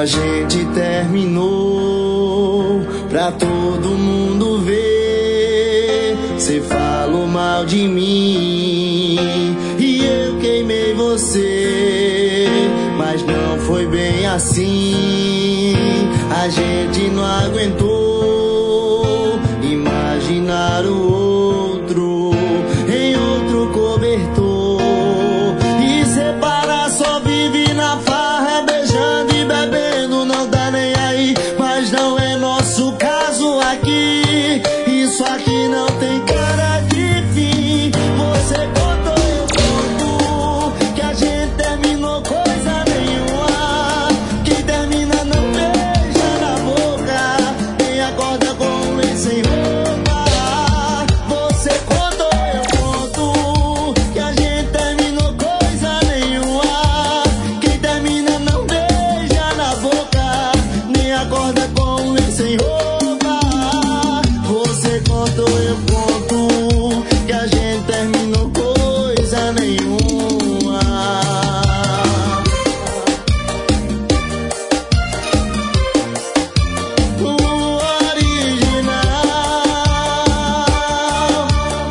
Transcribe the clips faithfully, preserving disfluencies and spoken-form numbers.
gente terminou pra todo mundo ver. Cê falou mal de mim e eu queimei você, mas não foi bem assim. A gente não aguentou imaginar o outro em outro cobertor. E separar só vive na farra, beijando e bebendo, não dá nem aí. Mas não é nosso caso aqui, isso aqui não tem cara de fim. Você contou, eu conto, que a gente terminou coisa nenhuma. Quem termina não beija na boca, nem acorda com um ex sem roupa. Você contou, eu conto, que a gente terminou coisa nenhuma. Quem termina não beija na boca, nem acorda com um ex sem roupa. Você contou, eu conto, que a gente terminou coisa nenhuma. O original.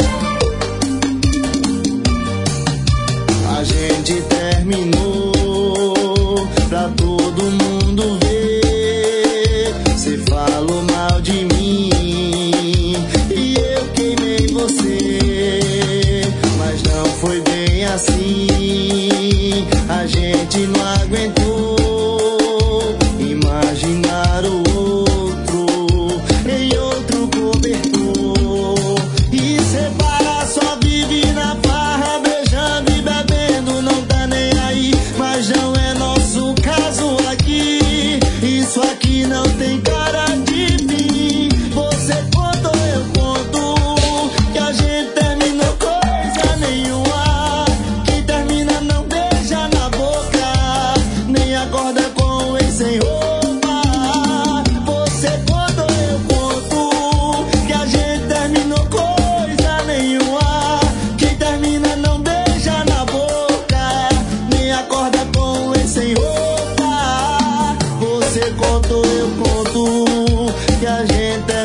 A gente terminou pra todo mundo ver. Cê falou mal de mim e eu queimei você, mas não foi bem assim. A gente não aguentou imaginar o outro em outro cobertor. E separar só vive na farra, beijando e bebendo, não tá nem aí. Mas não é nosso caso aqui, isso aqui não tem cara de fim. Você contou, eu conto, que a gente terminou coisa nenhuma. Quem termina não beija na boca, nem acorda com o ex sem roupa. Você contou, eu conto, que a gente terminou coisa nenhuma. Quem termina não beija na boca, nem acorda com o ex sem roupa. Você contou, eu conto, que a gente